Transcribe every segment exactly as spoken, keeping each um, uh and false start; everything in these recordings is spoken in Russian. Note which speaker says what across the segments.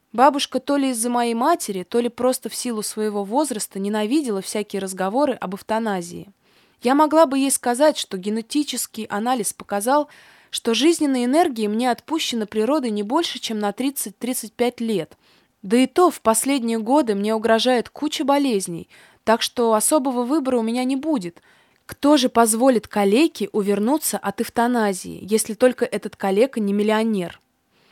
Speaker 1: Бабушка то ли из-за моей матери, то ли просто в силу своего возраста ненавидела всякие разговоры об эвтаназии. Я могла бы ей сказать, что генетический анализ показал, что жизненной энергии мне отпущено природой не больше, чем на тридцать-тридцать пять лет. Да и то в последние годы мне угрожает куча болезней, так что особого выбора у меня не будет. Кто же позволит калеке увернуться от эвтаназии, если только этот калека не миллионер?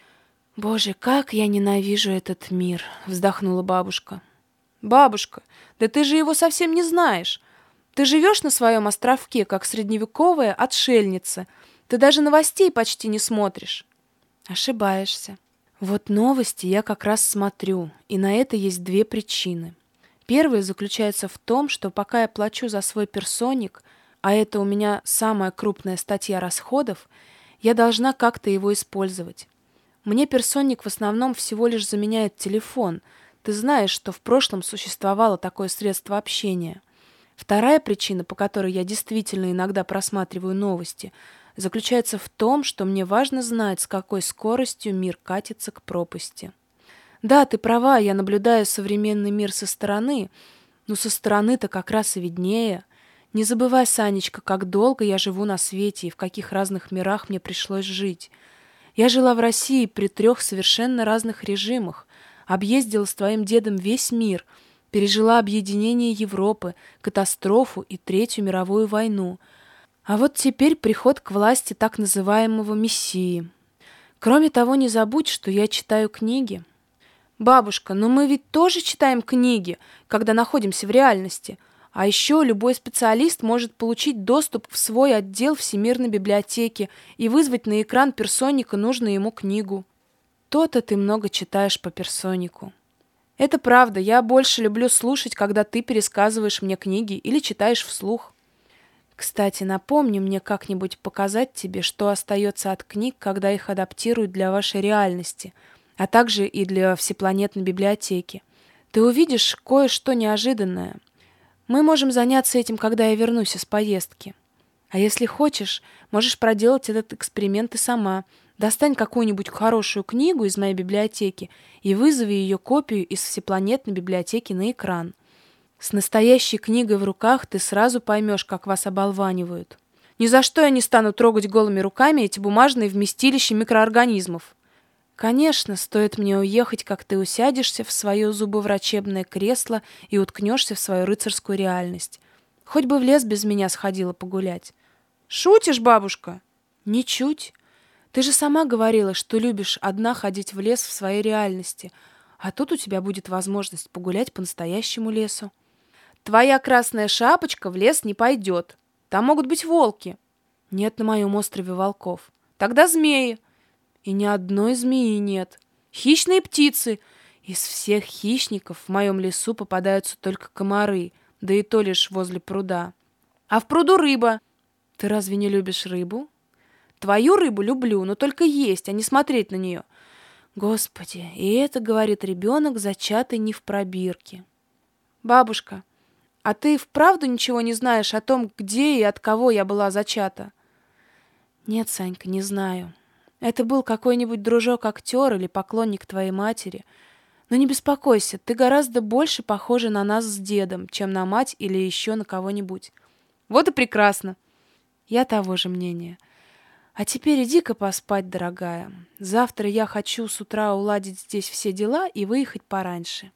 Speaker 1: «Боже, как я ненавижу этот мир!» — вздохнула бабушка. «Бабушка, да ты же его совсем не знаешь. Ты живешь на своем островке, как средневековая отшельница. Ты даже новостей почти не смотришь». «Ошибаешься. Вот новости я как раз смотрю, и на это есть две причины. Первая заключается в том, что пока я плачу за свой персоник, а это у меня самая крупная статья расходов, я должна как-то его использовать. Мне персоник в основном всего лишь заменяет телефон. Ты знаешь, что в прошлом существовало такое средство общения. Вторая причина, по которой я действительно иногда просматриваю новости, заключается в том, что мне важно знать, с какой скоростью мир катится к пропасти. Да, ты права, я наблюдаю современный мир со стороны, но со стороны-то как раз и виднее. Не забывай, Санечка, как долго я живу на свете и в каких разных мирах мне пришлось жить. Я жила в России при трех совершенно разных режимах, объездила с твоим дедом весь мир, пережила объединение Европы, катастрофу и Третью мировую войну. А вот теперь приход к власти так называемого Мессии. Кроме того, не забудь, что я читаю книги. Бабушка, но мы ведь тоже читаем книги, когда находимся в реальности. А еще любой специалист может получить доступ в свой отдел Всемирной библиотеки и вызвать на экран персоника нужную ему книгу. То-то ты много читаешь по персонику. Это правда, я больше люблю слушать, когда ты пересказываешь мне книги или читаешь вслух. Кстати, напомни мне как-нибудь показать тебе, что остается от книг, когда их адаптируют для вашей реальности, а также и для всепланетной библиотеки. Ты увидишь кое-что неожиданное. Мы можем заняться этим, когда я вернусь из поездки. А если хочешь, можешь проделать этот эксперимент и сама. Достань какую-нибудь хорошую книгу из моей библиотеки и вызови ее копию из всепланетной библиотеки на экран. С настоящей книгой в руках ты сразу поймешь, как вас оболванивают. Ни за что я не стану трогать голыми руками эти бумажные вместилища микроорганизмов. Конечно, стоит мне уехать, как ты усядешься в свое зубоврачебное кресло и уткнешься в свою рыцарскую реальность. Хоть бы в лес без меня сходила погулять. Шутишь, бабушка? Ничуть. Ты же сама говорила, что любишь одна ходить в лес в своей реальности, а тут у тебя будет возможность погулять по настоящему лесу. Твоя красная шапочка в лес не пойдет. Там могут быть волки. Нет на моем острове волков. Тогда змеи. И ни одной змеи нет. Хищные птицы. Из всех хищников в моем лесу попадаются только комары, да и то лишь возле пруда. А в пруду рыба. Ты разве не любишь рыбу? Твою рыбу люблю, но только есть, а не смотреть на нее. Господи, и это говорит ребенок, зачатый не в пробирке. Бабушка, а ты вправду ничего не знаешь о том, где и от кого я была зачата? Нет, Санька, не знаю. Это был какой-нибудь дружок-актер или поклонник твоей матери. Но не беспокойся, ты гораздо больше похожа на нас с дедом, чем на мать или еще на кого-нибудь. Вот и прекрасно. Я того же мнения. А теперь иди-ка поспать, дорогая. Завтра я хочу с утра уладить здесь все дела и выехать пораньше.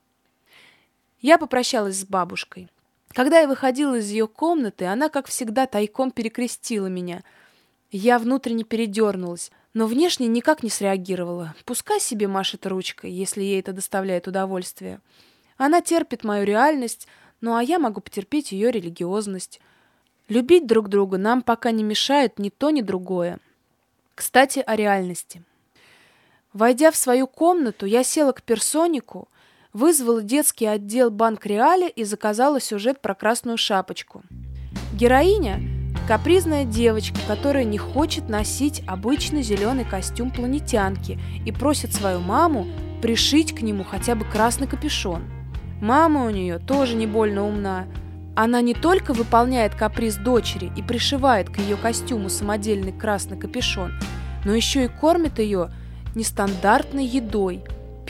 Speaker 1: Я попрощалась с бабушкой. Когда я выходила из ее комнаты, она, как всегда, тайком перекрестила меня. Я внутренне передернулась, но внешне никак не среагировала. Пускай себе машет ручкой, если ей это доставляет удовольствие. Она терпит мою реальность, ну а я могу потерпеть ее религиозность. Любить друг друга нам пока не мешает ни то, ни другое. Кстати, о реальности. Войдя в свою комнату, я села к персонику, вызвала детский отдел Банк Реаля и заказала сюжет про красную шапочку. Героиня – капризная девочка, которая не хочет носить обычный зеленый костюм планетянки и просит свою маму пришить к нему хотя бы красный капюшон. Мама у нее тоже не больно умна. Она не только выполняет каприз дочери и пришивает к ее костюму самодельный красный капюшон, но еще и кормит ее нестандартной едой –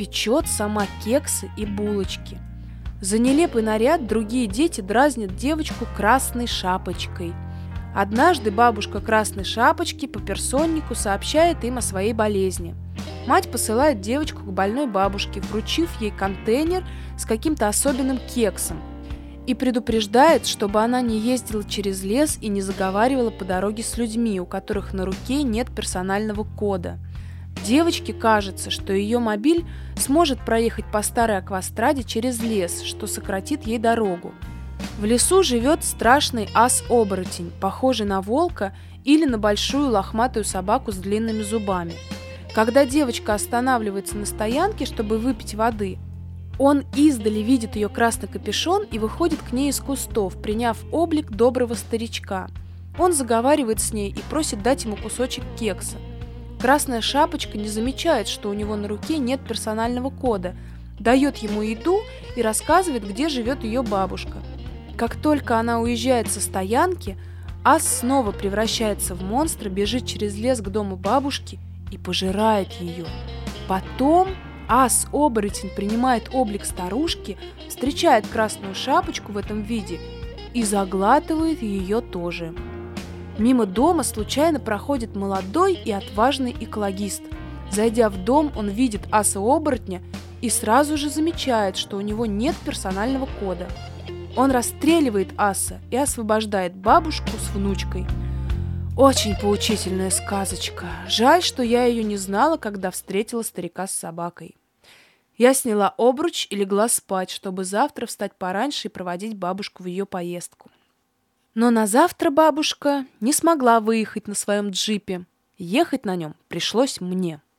Speaker 1: печет сама кексы и булочки. За нелепый наряд другие дети дразнят девочку красной шапочкой. Однажды бабушка красной шапочки по персоннику сообщает им о своей болезни. Мать посылает девочку к больной бабушке, вручив ей контейнер с каким-то особенным кексом, и предупреждает, чтобы она не ездила через лес и не заговаривала по дороге с людьми, у которых на руке нет персонального кода. Девочке кажется, что ее мобиль сможет проехать по старой аквастраде через лес, что сократит ей дорогу. В лесу живет страшный ас-оборотень, похожий на волка или на большую лохматую собаку с длинными зубами. Когда девочка останавливается на стоянке, чтобы выпить воды, он издали видит ее красный капюшон и выходит к ней из кустов, приняв облик доброго старичка. Он заговаривает с ней и просит дать ему кусочек кекса. Красная шапочка не замечает, что у него на руке нет персонального кода, дает ему еду и рассказывает, где живет ее бабушка. Как только она уезжает со стоянки, ас снова превращается в монстра, бежит через лес к дому бабушки и пожирает ее. Потом ас-оборотень принимает облик старушки, встречает красную шапочку в этом виде и заглатывает ее тоже. Мимо дома случайно проходит молодой и отважный экологист. Зайдя в дом, он видит аса-оборотня и сразу же замечает, что у него нет персонального кода. Он расстреливает аса и освобождает бабушку с внучкой. Очень поучительная сказочка. Жаль, что я ее не знала, когда встретила старика с собакой. Я сняла обруч и легла спать, чтобы завтра встать пораньше и проводить бабушку в ее поездку. Но на завтра бабушка не смогла выехать на своем джипе. Ехать на нем пришлось мне.